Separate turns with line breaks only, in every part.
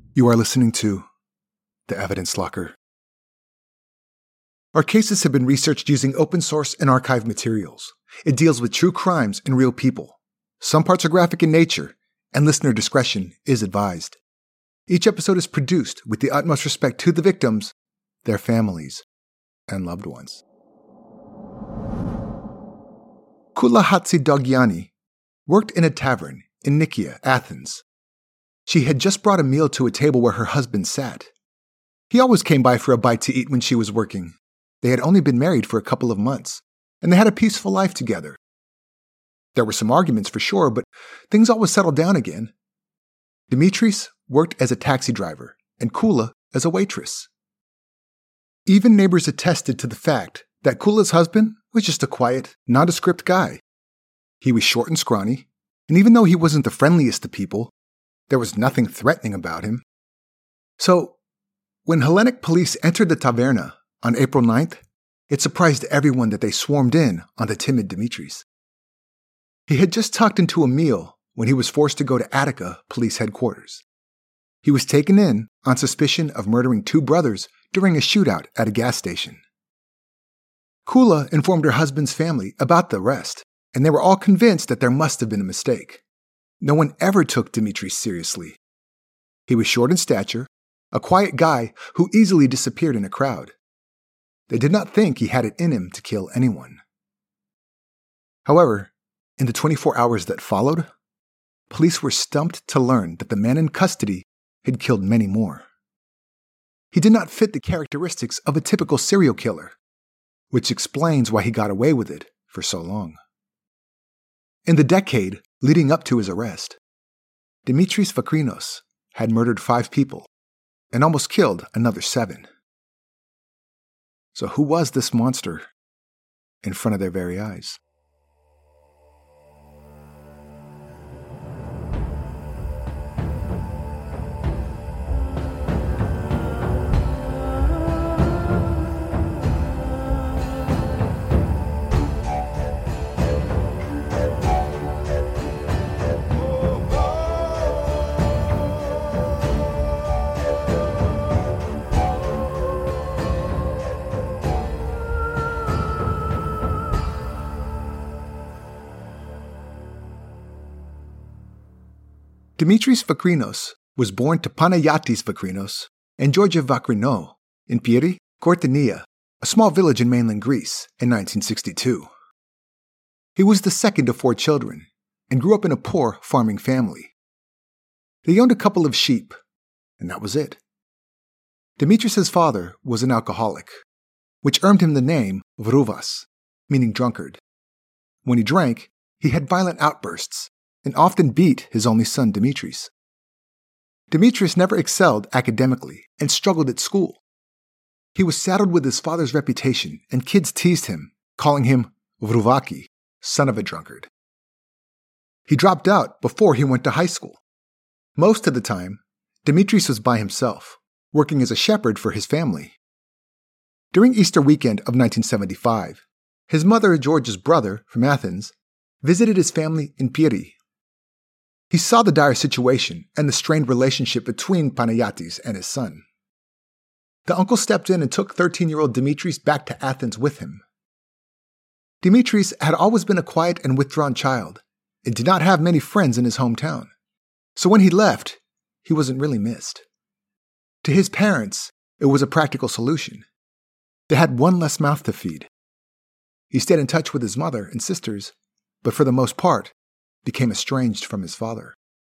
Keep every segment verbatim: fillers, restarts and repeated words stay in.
You are listening to The Evidence Locker. Our cases have been researched using open source and archived materials. It deals with true crimes and real people. Some parts are graphic in nature, and listener discretion is advised. Each episode is produced with the utmost respect to the victims, their families, and loved ones. Kula Hatzidogianni worked in a tavern in Nikia, Athens. She had just brought a meal to a table where her husband sat. He always came by for a bite to eat when she was working. They had only been married for a couple of months, and they had a peaceful life together. There were some arguments for sure, but things always settled down again. Dimitris worked as a taxi driver, and Kula as a waitress. Even neighbors attested to the fact that Kula's husband was just a quiet, nondescript guy. He was short and scrawny, and even though he wasn't the friendliest to people, there was nothing threatening about him. So, when Hellenic police entered the taverna on April ninth, it surprised everyone that they swarmed in on the timid Dimitris. He had just tucked into a meal when he was forced to go to Attica police headquarters. He was taken in on suspicion of murdering two brothers during a shootout at a gas station. Kula informed her husband's family about the arrest, and they were all convinced that there must have been a mistake. No one ever took Dimitris seriously. He was short in stature, a quiet guy who easily disappeared in a crowd. They did not think he had it in him to kill anyone. However, in the twenty-four hours that followed, police were stumped to learn that the man in custody had killed many more. He did not fit the characteristics of a typical serial killer, which explains why he got away with it for so long. In the decade leading up to his arrest, Dimitris Vakrinos had murdered five people and almost killed another seven. So who was this monster in front of their very eyes? Dimitris Vakrinos was born to Panayatis Vakrinos and Georgia Vakrinou in Piri, Cortinia, a small village in mainland Greece, in nineteen sixty-two. He was the second of four children and grew up in a poor farming family. They owned a couple of sheep, and that was it. Dimitris' father was an alcoholic, which earned him the name Vruvas, meaning drunkard. When he drank, he had violent outbursts and often beat his only son, Dimitris. Dimitris never excelled academically and struggled at school. He was saddled with his father's reputation, and kids teased him, calling him Vruvaki, son of a drunkard. He dropped out before he went to high school. Most of the time, Dimitris was by himself, working as a shepherd for his family. During Easter weekend of nineteen seventy-five, his mother, George's brother from Athens, visited his family in Piri. He saw the dire situation and the strained relationship between Panayatis and his son. The uncle stepped in and took thirteen-year-old Dimitris back to Athens with him. Dimitris had always been a quiet and withdrawn child and did not have many friends in his hometown. So when he left, he wasn't really missed. To his parents, it was a practical solution. They had one less mouth to feed. He stayed in touch with his mother and sisters, but for the most part, became estranged from his father.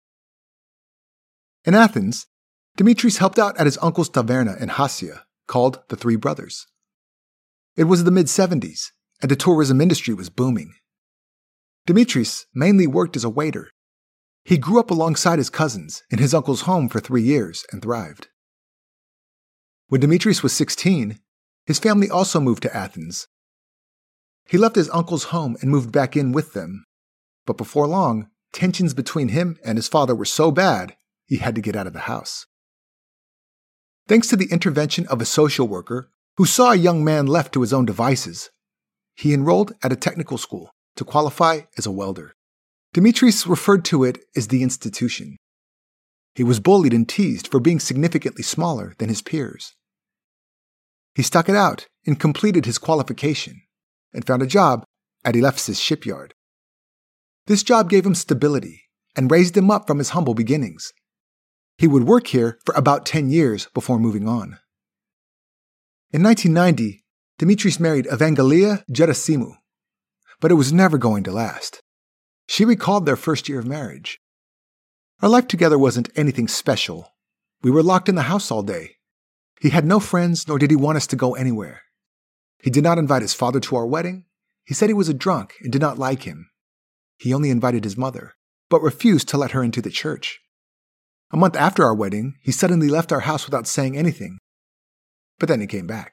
In Athens, Dimitris helped out at his uncle's taverna in Hasia, called the Three Brothers. It was the mid-seventies, and the tourism industry was booming. Dimitris mainly worked as a waiter. He grew up alongside his cousins in his uncle's home for three years and thrived. When Dimitris was sixteen, his family also moved to Athens. He left his uncle's home and moved back in with them. But before long, tensions between him and his father were so bad, he had to get out of the house. Thanks to the intervention of a social worker who saw a young man left to his own devices, he enrolled at a technical school to qualify as a welder. Dimitris referred to it as the institution. He was bullied and teased for being significantly smaller than his peers. He stuck it out and completed his qualification and found a job at Elefsis shipyard. This job gave him stability and raised him up from his humble beginnings. He would work here for about ten years before moving on. In nineteen ninety, Dimitris married Evangelia Gerasimou, but it was never going to last. She recalled their first year of marriage. Our life together wasn't anything special. We were locked in the house all day. He had no friends, nor did he want us to go anywhere. He did not invite his father to our wedding. He said he was a drunk and did not like him. He only invited his mother, but refused to let her into the church. A month after our wedding, he suddenly left our house without saying anything. But then he came back.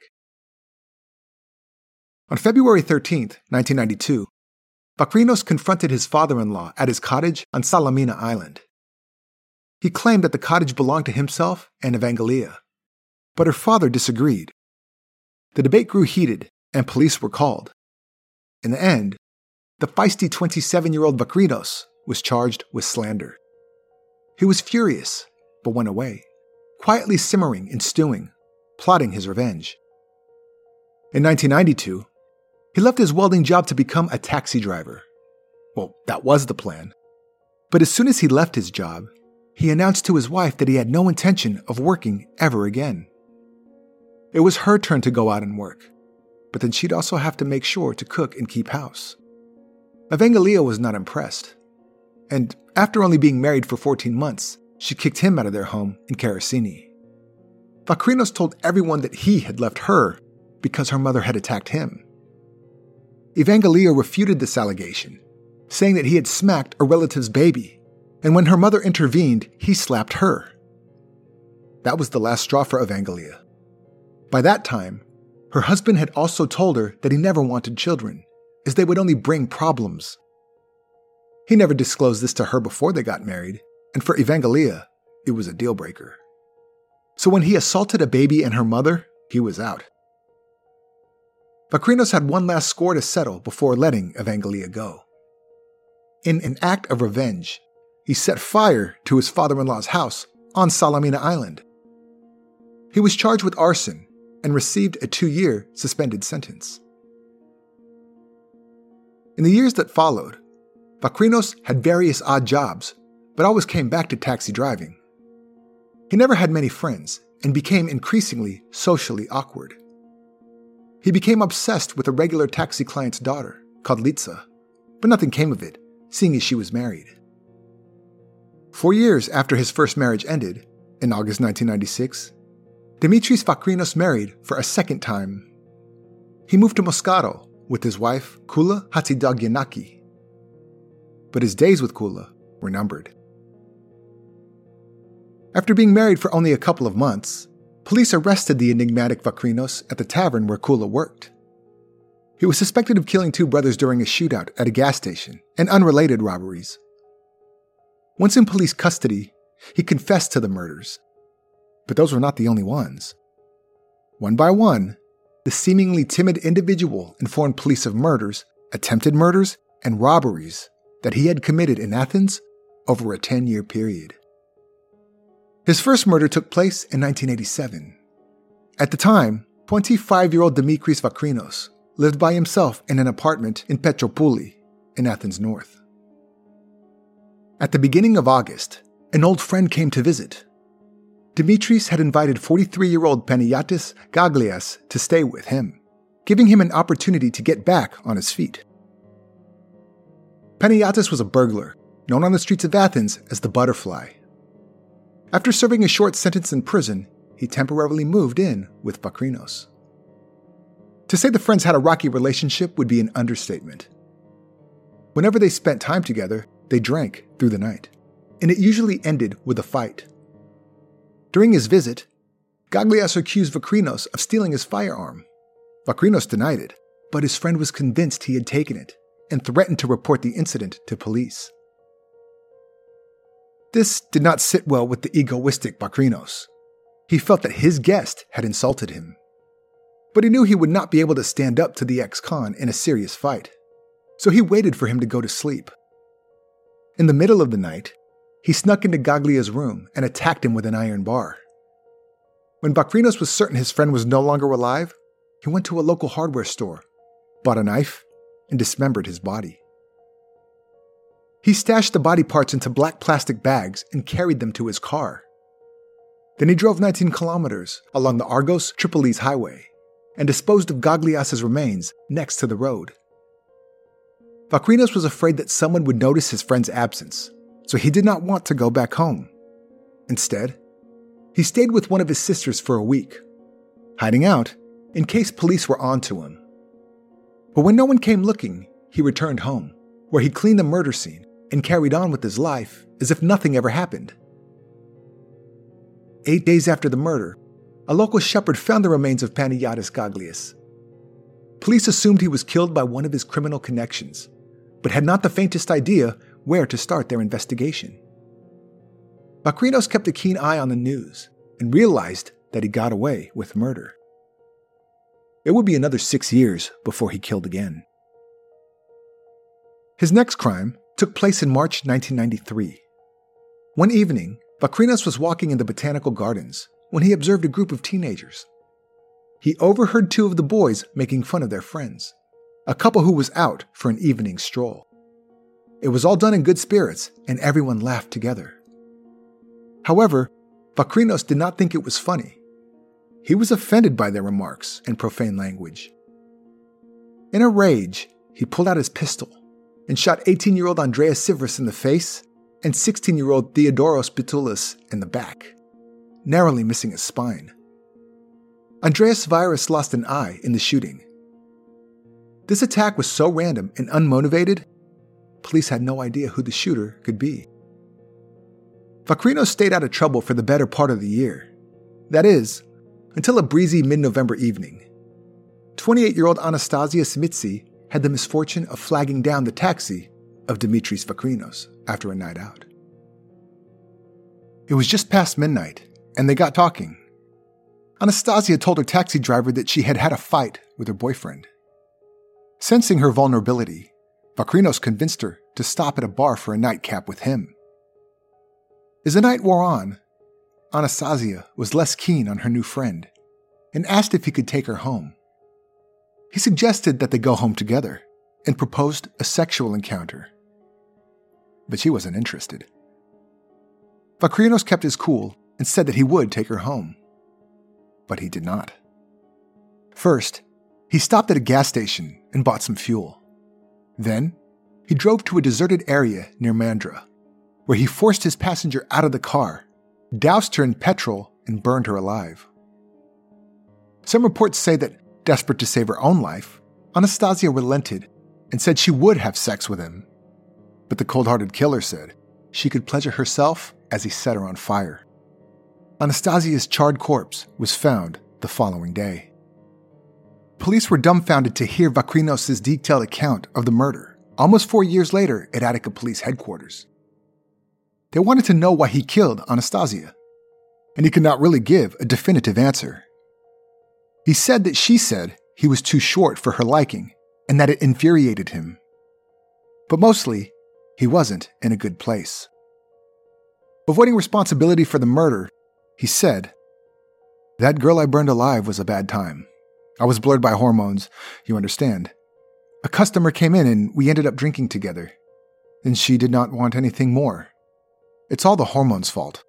On February thirteenth, nineteen ninety-two, Vakrinos confronted his father-in-law at his cottage on Salamina Island. He claimed that the cottage belonged to himself and Evangelia, but her father disagreed. The debate grew heated, and police were called. In the end, the feisty twenty-seven-year-old Vakrinos was charged with slander. He was furious, but went away, quietly simmering and stewing, plotting his revenge. In nineteen ninety-two, he left his welding job to become a taxi driver. Well, that was the plan. But as soon as he left his job, he announced to his wife that he had no intention of working ever again. It was her turn to go out and work, but then she'd also have to make sure to cook and keep house. Evangelia was not impressed, and after only being married for fourteen months, she kicked him out of their home in Karasini. Vakrinos told everyone that he had left her because her mother had attacked him. Evangelia refuted this allegation, saying that he had smacked a relative's baby, and when her mother intervened, he slapped her. That was the last straw for Evangelia. By that time, her husband had also told her that he never wanted children, as they would only bring problems. He never disclosed this to her before they got married, and for Evangelia, it was a deal breaker. So when he assaulted a baby and her mother, he was out. Vakrinos had one last score to settle before letting Evangelia go. In an act of revenge, he set fire to his father-in-law's house on Salamina Island. He was charged with arson and received a two-year suspended sentence. In the years that followed, Vakrinos had various odd jobs, but always came back to taxi driving. He never had many friends and became increasingly socially awkward. He became obsessed with a regular taxi client's daughter, called Litsa, but nothing came of it, seeing as she was married. Four years after his first marriage ended, in August nineteen ninety-six, Dimitris Vakrinos married for a second time. He moved to Moscato with his wife, Kula Hatzidagyanaki. But his days with Kula were numbered. After being married for only a couple of months, police arrested the enigmatic Vakrinos at the tavern where Kula worked. He was suspected of killing two brothers during a shootout at a gas station and unrelated robberies. Once in police custody, he confessed to the murders. But those were not the only ones. One by one, the seemingly timid individual informed police of murders, attempted murders, and robberies that he had committed in Athens over a ten-year period. His first murder took place in nineteen eighty-seven. At the time, twenty-five-year-old Dimitris Vakrinos lived by himself in an apartment in Petropouli, in Athens North. At the beginning of August, an old friend came to visit. Dimitris had invited forty-three-year-old Panayotis Gaglias to stay with him, giving him an opportunity to get back on his feet. Panayotis was a burglar, known on the streets of Athens as the Butterfly. After serving a short sentence in prison, he temporarily moved in with Vakrinos. To say the friends had a rocky relationship would be an understatement. Whenever they spent time together, they drank through the night, and it usually ended with a fight. During his visit, Gaglias accused Vakrinos of stealing his firearm. Vakrinos denied it, but his friend was convinced he had taken it and threatened to report the incident to police. This did not sit well with the egoistic Vakrinos. He felt that his guest had insulted him. But he knew he would not be able to stand up to the ex-con in a serious fight, so he waited for him to go to sleep. In the middle of the night, he snuck into Gaglia's room and attacked him with an iron bar. When Vakrinos was certain his friend was no longer alive, he went to a local hardware store, bought a knife, and dismembered his body. He stashed the body parts into black plastic bags and carried them to his car. Then he drove nineteen kilometers along the Argos Tripolis highway and disposed of Gaglias's remains next to the road. Vakrinos was afraid that someone would notice his friend's absence, so he did not want to go back home. Instead, he stayed with one of his sisters for a week, hiding out in case police were onto him. But when no one came looking, he returned home, where he cleaned the murder scene and carried on with his life as if nothing ever happened. Eight days after the murder, a local shepherd found the remains of Panagiotis Gaglias. Police assumed he was killed by one of his criminal connections, but had not the faintest idea where to start their investigation. Vakrinos kept a keen eye on the news and realized that he got away with murder. It would be another six years before he killed again. His next crime took place in March nineteen ninety-three. One evening, Vakrinos was walking in the botanical gardens when he observed a group of teenagers. He overheard two of the boys making fun of their friends, a couple who was out for an evening stroll. It was all done in good spirits, and everyone laughed together. However, Vakrinos did not think it was funny. He was offended by their remarks and profane language. In a rage, he pulled out his pistol and shot eighteen-year-old Andreas Sivris in the face and sixteen-year-old Theodoros Pitoulis in the back, narrowly missing his spine. Andreas Sivris lost an eye in the shooting. This attack was so random and unmotivated, police had no idea who the shooter could be. Vakrinos stayed out of trouble for the better part of the year. That is, until a breezy mid-November evening. twenty-eight-year-old Anastasia Smitsi had the misfortune of flagging down the taxi of Dimitris Vakrinos after a night out. It was just past midnight, and they got talking. Anastasia told her taxi driver that she had had a fight with her boyfriend. Sensing her vulnerability, Vakrinos convinced her to stop at a bar for a nightcap with him. As the night wore on, Anastasia was less keen on her new friend and asked if he could take her home. He suggested that they go home together and proposed a sexual encounter. But she wasn't interested. Vakrinos kept his cool and said that he would take her home. But he did not. First, he stopped at a gas station and bought some fuel. Then, he drove to a deserted area near Mandra, where he forced his passenger out of the car, doused her in petrol, and burned her alive. Some reports say that, desperate to save her own life, Anastasia relented and said she would have sex with him. But the cold-hearted killer said she could pleasure herself as he set her on fire. Anastasia's charred corpse was found the following day. Police were dumbfounded to hear Vakrinos' detailed account of the murder, almost four years later at Attica Police Headquarters. They wanted to know why he killed Anastasia, and he could not really give a definitive answer. He said that she said he was too short for her liking and that it infuriated him. But mostly, he wasn't in a good place. Avoiding responsibility for the murder, he said, "That girl I burned alive was a bad time. I was blurred by hormones, you understand. A customer came in and we ended up drinking together. And she did not want anything more. It's all the hormones' fault."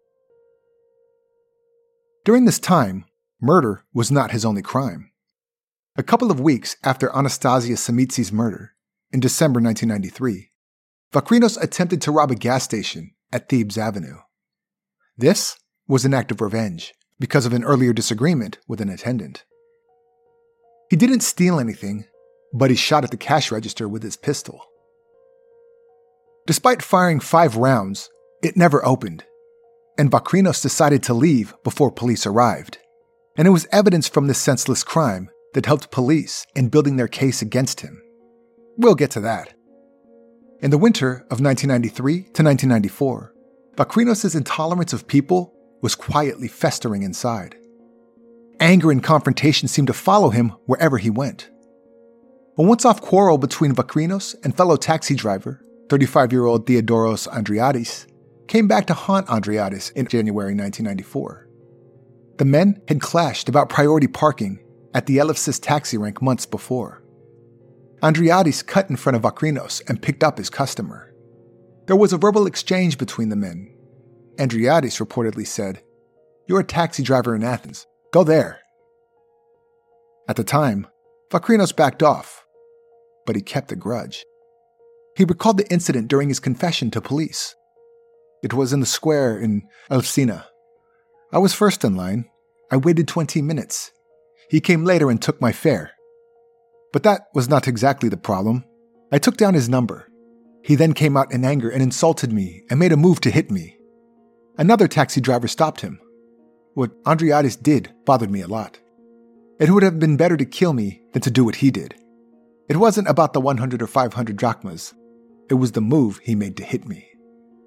During this time, murder was not his only crime. A couple of weeks after Anastasia Samitsi's murder, in December nineteen ninety-three, Vakrinos attempted to rob a gas station at Thebes Avenue. This was an act of revenge because of an earlier disagreement with an attendant. He didn't steal anything, but he shot at the cash register with his pistol. Despite firing five rounds, it never opened, and Vakrinos decided to leave before police arrived. And it was evidence from this senseless crime that helped police in building their case against him. We'll get to that. In the winter of nineteen ninety-three to nineteen ninety-four, Vakrinos' intolerance of people was quietly festering inside. Anger and confrontation seemed to follow him wherever he went. A once-off quarrel between Vakrinos and fellow taxi driver, thirty-five-year-old Theodoros Andriadis, came back to haunt Andreadis in January nineteen ninety-four. The men had clashed about priority parking at the Elefsis taxi rank months before. Andreadis cut in front of Vakrinos and picked up his customer. There was a verbal exchange between the men. Andreadis reportedly said, "You're a taxi driver in Athens. Go there." At the time, Vakrinos backed off, but he kept a grudge. He recalled the incident during his confession to police. "It was in the square in Elefsina. I was first in line. I waited twenty minutes. He came later and took my fare. But that was not exactly the problem. I took down his number. He then came out in anger and insulted me and made a move to hit me. Another taxi driver stopped him. What Andreadis did bothered me a lot. It would have been better to kill me than to do what he did. It wasn't about the one hundred or five hundred drachmas. It was the move he made to hit me."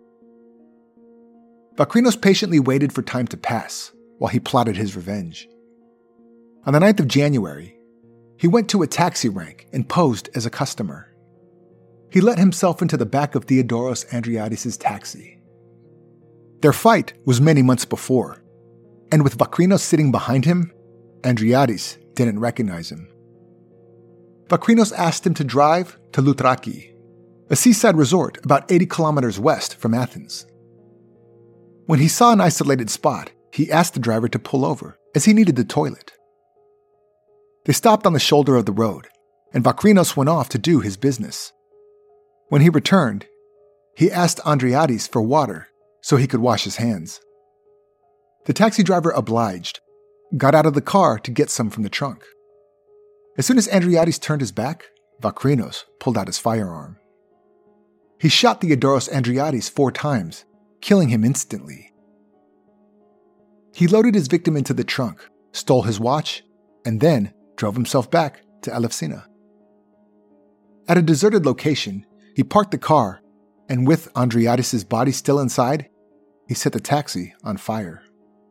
Vakrinos patiently waited for time to pass while he plotted his revenge. On the ninth of January, he went to a taxi rank and posed as a customer. He let himself into the back of Theodoros Andreadis' taxi. Their fight was many months before, and with Vakrinos sitting behind him, Andreadis didn't recognize him. Vakrinos asked him to drive to Loutraki, a seaside resort about eighty kilometers west from Athens. When he saw an isolated spot, he asked the driver to pull over, as he needed the toilet. They stopped on the shoulder of the road, and Vakrinos went off to do his business. When he returned, he asked Andreadis for water so he could wash his hands. The taxi driver obliged, got out of the car to get some from the trunk. As soon as Andreadis turned his back, Vakrinos pulled out his firearm. He shot Theodoros Andreadis four times, killing him instantly. He loaded his victim into the trunk, stole his watch, and then drove himself back to Elefsina. At a deserted location, he parked the car, and with Andreadis' body still inside, he set the taxi on fire.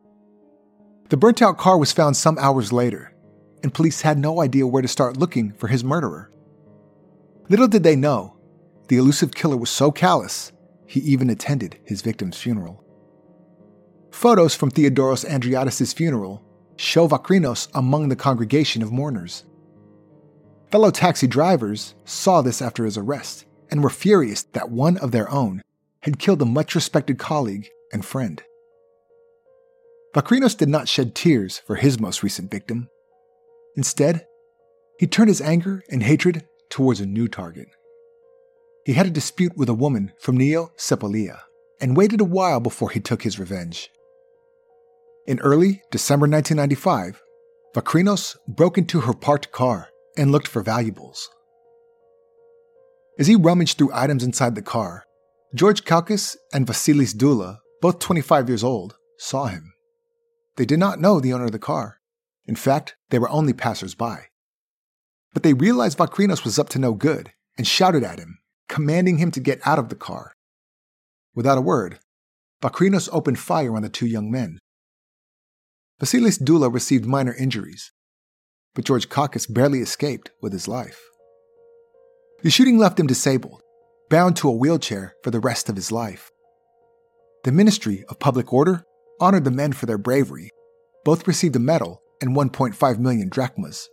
The burnt-out car was found some hours later, and police had no idea where to start looking for his murderer. Little did they know, the elusive killer was so callous, he even attended his victim's funeral. Photos from Theodoros Andreadis' funeral show Vakrinos among the congregation of mourners. Fellow taxi drivers saw this after his arrest and were furious that one of their own had killed a much-respected colleague and friend. Vakrinos did not shed tears for his most recent victim. Instead, he turned his anger and hatred towards a new target. He had a dispute with a woman from Neo Sepolia and waited a while before he took his revenge. In early December nineteen ninety-five, Vakrinos broke into her parked car and looked for valuables. As he rummaged through items inside the car, George Kalkis and Vasilis Dula, both twenty-five years old, saw him. They did not know the owner of the car. In fact, they were only passers-by. But they realized Vakrinos was up to no good and shouted at him, commanding him to get out of the car. Without a word, Vakrinos opened fire on the two young men. Vasilis Dula received minor injuries, but George Kalkis barely escaped with his life. The shooting left him disabled, bound to a wheelchair for the rest of his life. The Ministry of Public Order honored the men for their bravery. Both received a medal and one point five million drachmas.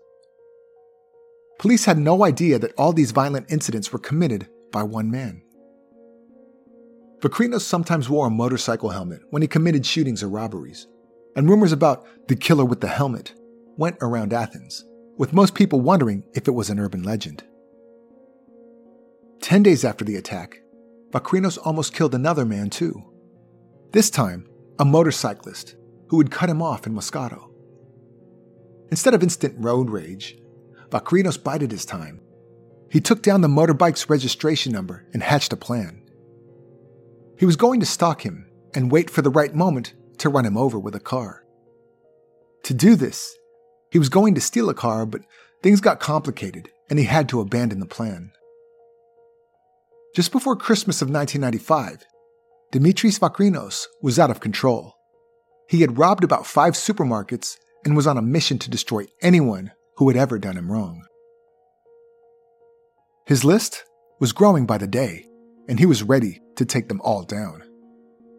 Police had no idea that all these violent incidents were committed by one man. Vakrinos sometimes wore a motorcycle helmet when he committed shootings or robberies, and rumors about the killer with the helmet went around Athens, with most people wondering if it was an urban legend. Ten days after the attack, Vakrinos almost killed another man too. This time, a motorcyclist who had cut him off in Moscato. Instead of instant road rage, Vakrinos bided his time. He took down the motorbike's registration number and hatched a plan. He was going to stalk him and wait for the right moment to run him over with a car. To do this, he was going to steal a car, but things got complicated and he had to abandon the plan. Just before Christmas of nineteen ninety-five, Dimitris Vakrinos was out of control. He had robbed about five supermarkets and was on a mission to destroy anyone who had ever done him wrong. His list was growing by the day, and he was ready to take them all down.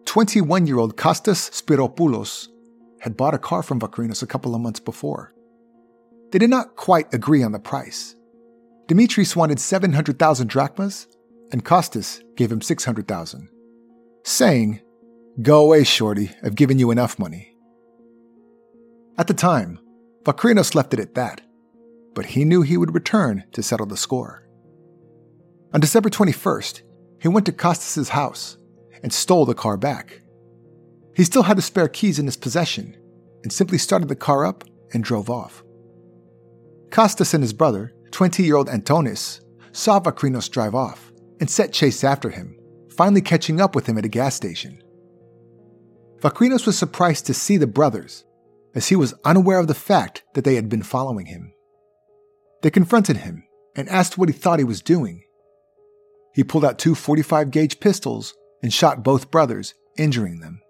twenty-one-year-old Kostas Spiropoulos had bought a car from Vakrinos a couple of months before. They did not quite agree on the price. Dimitris wanted seven hundred thousand drachmas, and Kostas gave him six hundred thousand, saying, "Go away, shorty, I've given you enough money." At the time, Vakrinos left it at that, but he knew he would return to settle the score. On December twenty-first, he went to Kostas' house and stole the car back. He still had the spare keys in his possession and simply started the car up and drove off. Kostas and his brother, twenty-year-old Antonis, saw Vakrinos drive off and set chase after him, finally catching up with him at a gas station. Vakrinos was surprised to see the brothers, as he was unaware of the fact that they had been following him. They confronted him and asked what he thought he was doing. He pulled out two forty-five gauge pistols and shot both brothers, injuring them.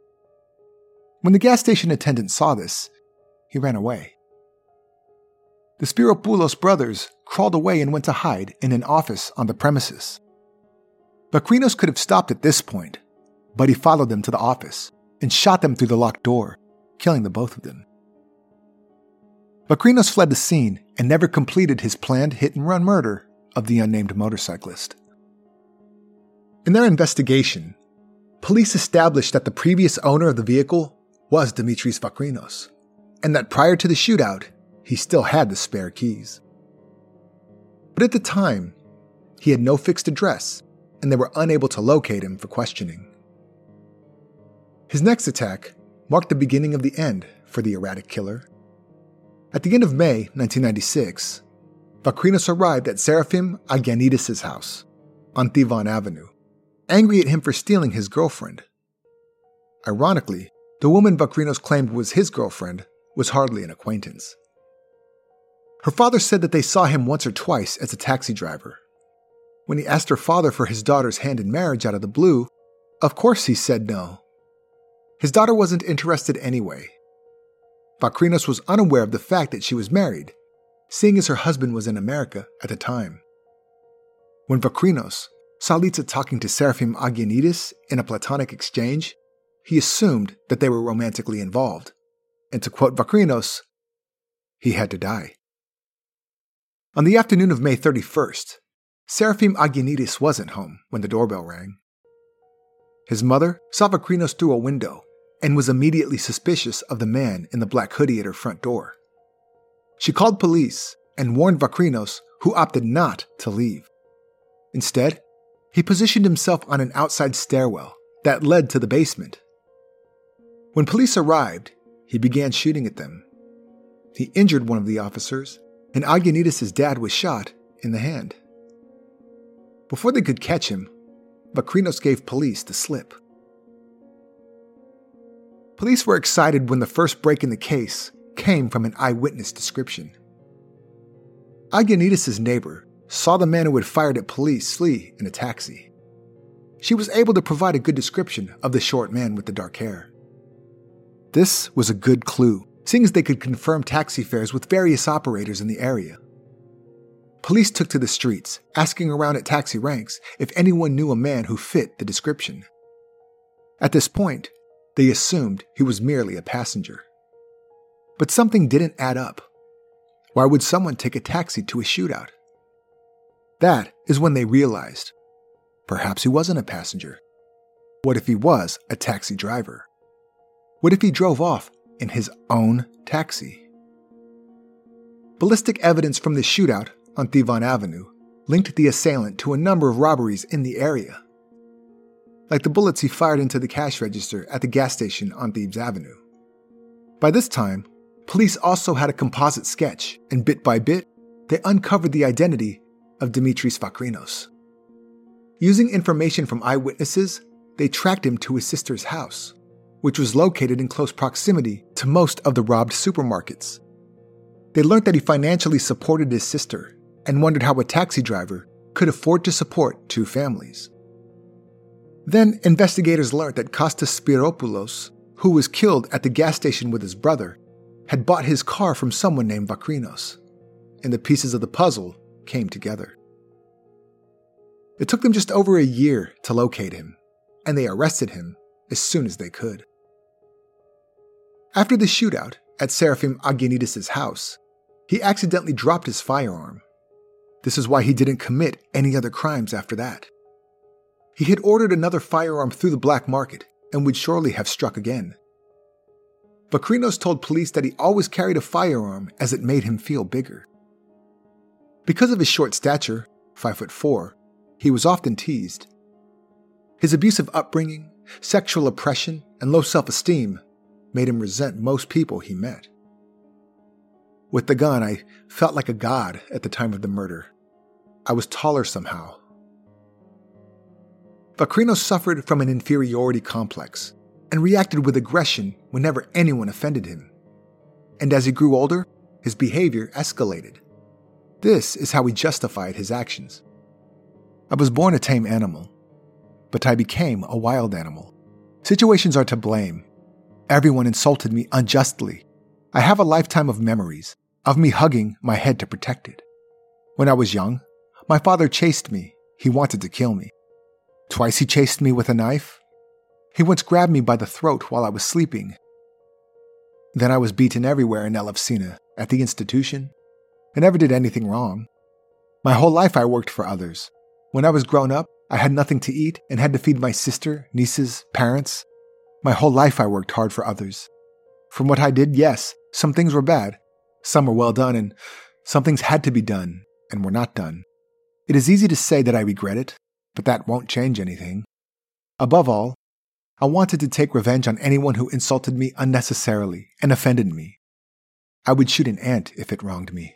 When the gas station attendant saw this, he ran away. The Spiropoulos brothers crawled away and went to hide in an office on the premises. Vakrinos could have stopped at this point, but he followed them to the office and shot them through the locked door, killing the both of them. Vakrinos fled the scene and never completed his planned hit-and-run murder of the unnamed motorcyclist. In their investigation, police established that the previous owner of the vehicle was Dimitris Vakrinos, and that prior to the shootout, he still had the spare keys. But at the time, he had no fixed address, and they were unable to locate him for questioning. His next attack marked the beginning of the end for the erratic killer. At the end of May nineteen ninety-six, Vakrinos arrived at Seraphim Agianidis' house on Tivan Avenue, angry at him for stealing his girlfriend. Ironically, the woman Vakrinos claimed was his girlfriend was hardly an acquaintance. Her father said that they saw him once or twice as a taxi driver. When he asked her father for his daughter's hand in marriage out of the blue, of course he said no. His daughter wasn't interested anyway. Vakrinos was unaware of the fact that she was married, seeing as her husband was in America at the time. When Vakrinos saw Litsa talking to Seraphim Agianidis in a platonic exchange, he assumed that they were romantically involved, and to quote Vakrinos, he had to die. On the afternoon of May thirty-first, Seraphim Agianidis wasn't home when the doorbell rang. His mother saw Vakrinos through a window and was immediately suspicious of the man in the black hoodie at her front door. She called police and warned Vakrinos, who opted not to leave. Instead, he positioned himself on an outside stairwell that led to the basement. When police arrived, he began shooting at them. He injured one of the officers, and Agianidis' dad was shot in the hand. Before they could catch him, Vakrinos gave police the slip. Police were excited when the first break in the case came from an eyewitness description. Agianidis' neighbor saw the man who had fired at police flee in a taxi. She was able to provide a good description of the short man with the dark hair. This was a good clue, seeing as they could confirm taxi fares with various operators in the area. Police took to the streets, asking around at taxi ranks if anyone knew a man who fit the description. At this point, they assumed he was merely a passenger. But something didn't add up. Why would someone take a taxi to a shootout? That is when they realized, perhaps he wasn't a passenger. What if he was a taxi driver? What if he drove off in his own taxi? Ballistic evidence from the shootout on Tivan Avenue linked the assailant to a number of robberies in the area, like the bullets he fired into the cash register at the gas station on Thebes Avenue. By this time, police also had a composite sketch, and bit by bit, they uncovered the identity of Dimitris Vakrinos. Using information from eyewitnesses, they tracked him to his sister's house, which was located in close proximity to most of the robbed supermarkets. They learned that he financially supported his sister and wondered how a taxi driver could afford to support two families. Then investigators learned that Kostas Spiropoulos, who was killed at the gas station with his brother, had bought his car from someone named Vakrinos, and the pieces of the puzzle came together. It took them just over a year to locate him, and they arrested him as soon as they could. After the shootout at Seraphim Agianidis' house, he accidentally dropped his firearm. This is why he didn't commit any other crimes after that. He had ordered another firearm through the black market and would surely have struck again. Vakrinos told police that he always carried a firearm as it made him feel bigger. Because of his short stature, five foot four, he was often teased. His abusive upbringing, sexual oppression, and low self-esteem made him resent most people he met. With the gun, I felt like a god at the time of the murder. I was taller somehow. Vakrinos suffered from an inferiority complex and reacted with aggression whenever anyone offended him. And as he grew older, his behavior escalated. This is how he justified his actions. I was born a tame animal, but I became a wild animal. Situations are to blame. Everyone insulted me unjustly. I have a lifetime of memories of me hugging my head to protect it. When I was young, my father chased me. He wanted to kill me. Twice he chased me with a knife. He once grabbed me by the throat while I was sleeping. Then I was beaten everywhere in Elefsina, at the institution. I never did anything wrong. My whole life I worked for others. When I was grown up, I had nothing to eat and had to feed my sister, nieces, parents. My whole life I worked hard for others. From what I did, yes, some things were bad. Some were well done, and some things had to be done and were not done. It is easy to say that I regret it, but that won't change anything. Above all, I wanted to take revenge on anyone who insulted me unnecessarily and offended me. I would shoot an ant if it wronged me.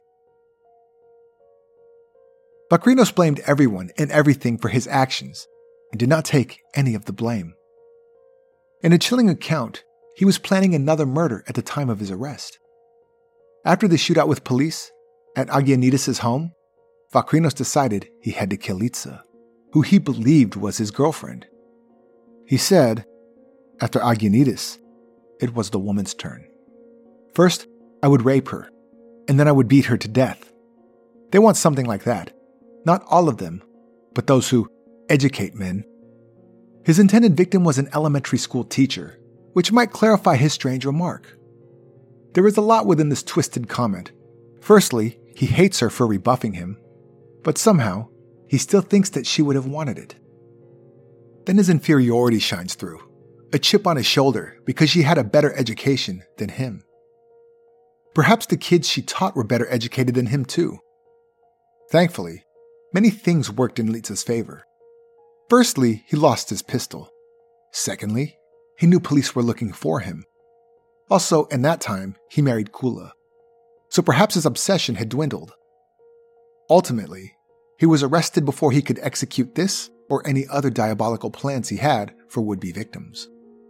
Vakrinos blamed everyone and everything for his actions and did not take any of the blame. In a chilling account, he was planning another murder at the time of his arrest. After the shootout with police at Agianidis' home, Vakrinos decided he had to kill Litsa, who he believed was his girlfriend. He said, after Agianidis, it was the woman's turn. First, I would rape her, and then I would beat her to death. They want something like that. Not all of them, but those who educate men. His intended victim was an elementary school teacher, which might clarify his strange remark. There is a lot within this twisted comment. Firstly, he hates her for rebuffing him, but somehow, he still thinks that she would have wanted it. Then his inferiority shines through, a chip on his shoulder because she had a better education than him. Perhaps the kids she taught were better educated than him too. Thankfully, many things worked in Litsa's favor. Firstly, he lost his pistol. Secondly, he knew police were looking for him. Also, in that time, he married Kula. So perhaps his obsession had dwindled. Ultimately, he was arrested before he could execute this or any other diabolical plans he had for would-be victims.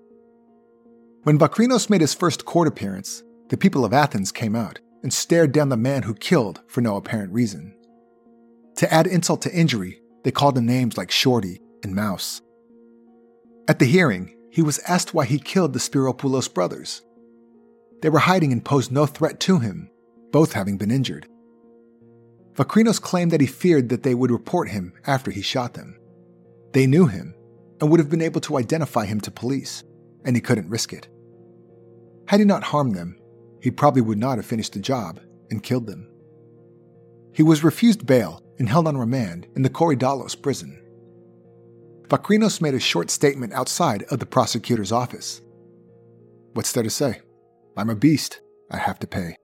When Vakrinos made his first court appearance, the people of Athens came out and stared down the man who killed for no apparent reason. To add insult to injury, they called him names like Shorty and Mouse. At the hearing, he was asked why he killed the Spiropoulos brothers. They were hiding and posed no threat to him, both having been injured. Vakrinos claimed that he feared that they would report him after he shot them. They knew him and would have been able to identify him to police, and he couldn't risk it. Had he not harmed them, he probably would not have finished the job and killed them. He was refused bail and held on remand in the Korydallos prison. Vakrinos made a short statement outside of the prosecutor's office. What's there to say? I'm a beast. I have to pay.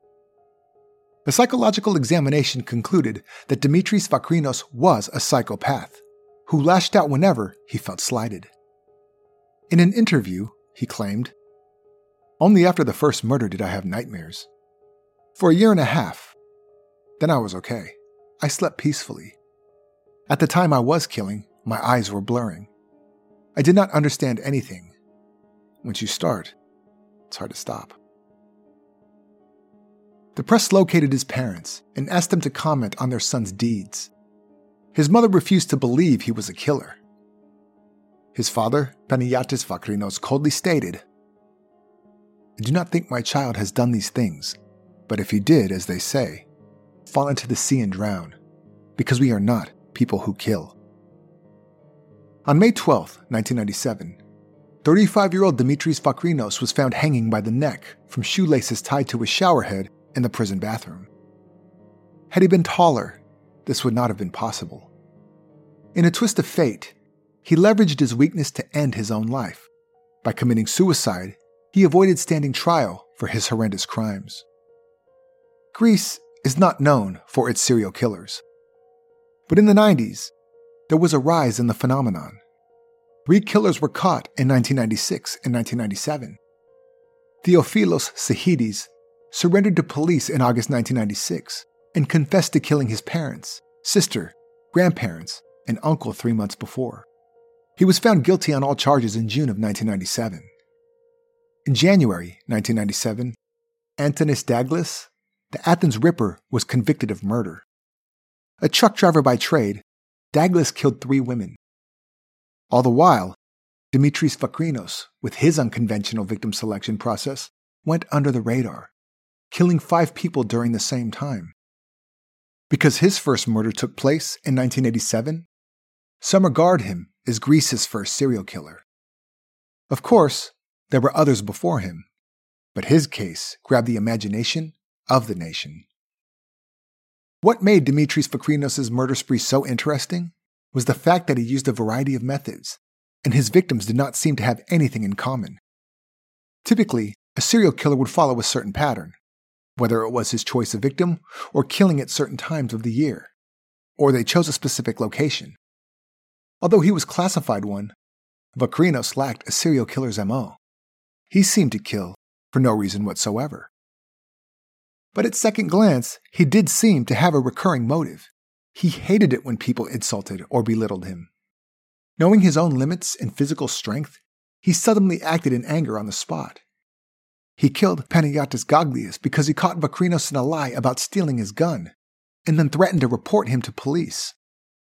The psychological examination concluded that Dimitris Vakrinos was a psychopath who lashed out whenever he felt slighted. In an interview, he claimed, "Only after the first murder did I have nightmares. For a year and a half. Then I was okay. I slept peacefully. At the time I was killing, my eyes were blurring. I did not understand anything. Once you start, it's hard to stop." The press located his parents and asked them to comment on their son's deeds. His mother refused to believe he was a killer. His father, Panayotis Vakrinos, coldly stated, "I do not think my child has done these things, but if he did, as they say, fall into the sea and drown, because we are not people who kill." On May twelfth, nineteen ninety-seven, thirty-five-year-old Dimitris Vakrinos was found hanging by the neck from shoelaces tied to his showerhead in the prison bathroom. Had he been taller, this would not have been possible. In a twist of fate, he leveraged his weakness to end his own life. By committing suicide, he avoided standing trial for his horrendous crimes. Greece is not known for its serial killers. But in the nineties, there was a rise in the phenomenon. Three killers were caught in nineteen ninety-six and nineteen ninety-seven. Theophilos Sahidis surrendered to police in August nineteen ninety-six and confessed to killing his parents, sister, grandparents, and uncle three months before. He was found guilty on all charges in June of nineteen ninety-seven. In January nineteen ninety-seven, Antonis Daglis, the Athens Ripper, was convicted of murder. A truck driver by trade, Daglis killed three women. All the while, Dimitris Vakrinos, with his unconventional victim selection process, went under the radar, killing five people during the same time. Because his first murder took place in nineteen eighty-seven, some regard him as Greece's first serial killer. Of course, there were others before him, but his case grabbed the imagination of the nation. What made Dimitris Vakrinos' murder spree so interesting was the fact that he used a variety of methods, and his victims did not seem to have anything in common. Typically, a serial killer would follow a certain pattern, whether it was his choice of victim or killing at certain times of the year, or they chose a specific location. Although he was classified one, Vakrinos lacked a serial killer's M O. He seemed to kill for no reason whatsoever. But at second glance, he did seem to have a recurring motive. He hated it when people insulted or belittled him. Knowing his own limits and physical strength, he suddenly acted in anger on the spot. He killed Panayotis Gaglias because he caught Vakrinos in a lie about stealing his gun, and then threatened to report him to police.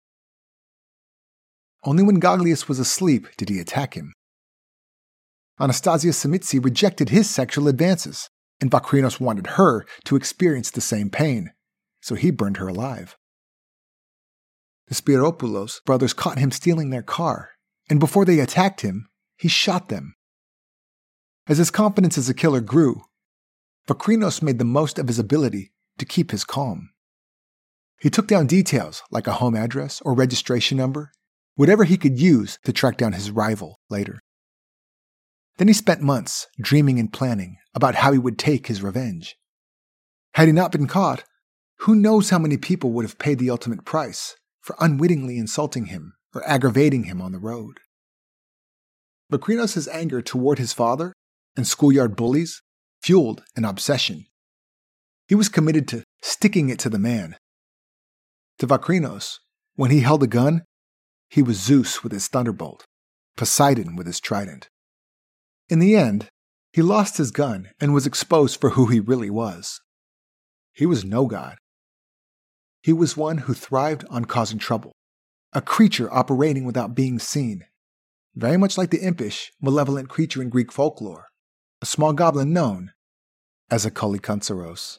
Only when Gaglias was asleep did he attack him. Anastasia Samitsi rejected his sexual advances, and Vakrinos wanted her to experience the same pain, so he burned her alive. The Spiropoulos brothers caught him stealing their car, and before they attacked him, he shot them. As his confidence as a killer grew, Vakrinos made the most of his ability to keep his calm. He took down details like a home address or registration number, whatever he could use to track down his rival later. Then he spent months dreaming and planning about how he would take his revenge. Had he not been caught, who knows how many people would have paid the ultimate price for unwittingly insulting him or aggravating him on the road. Vakrinos' anger toward his father and schoolyard bullies fueled an obsession. He was committed to sticking it to the man. To Vakrinos, when he held a gun, he was Zeus with his thunderbolt, Poseidon with his trident. In the end, he lost his gun and was exposed for who he really was. He was no god. He was one who thrived on causing trouble, a creature operating without being seen, very much like the impish, malevolent creature in Greek folklore, a small goblin known as a Kolikantsaros.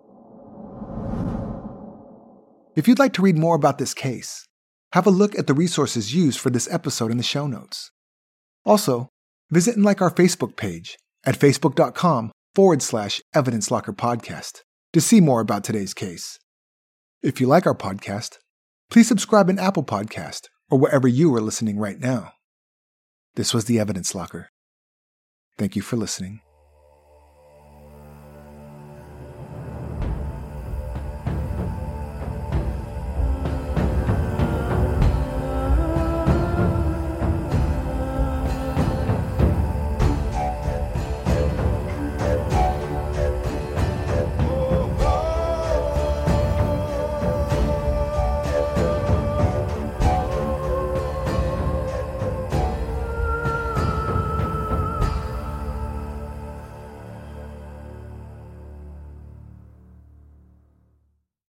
If you'd like to read more about this case, have a look at the resources used for this episode in the show notes. Also, visit and like our Facebook page at facebook.com forward slash Evidence Locker Podcast to see more about today's case. If you like our podcast, please subscribe in Apple Podcast or wherever you are listening right now. This was the Evidence Locker. Thank you for listening.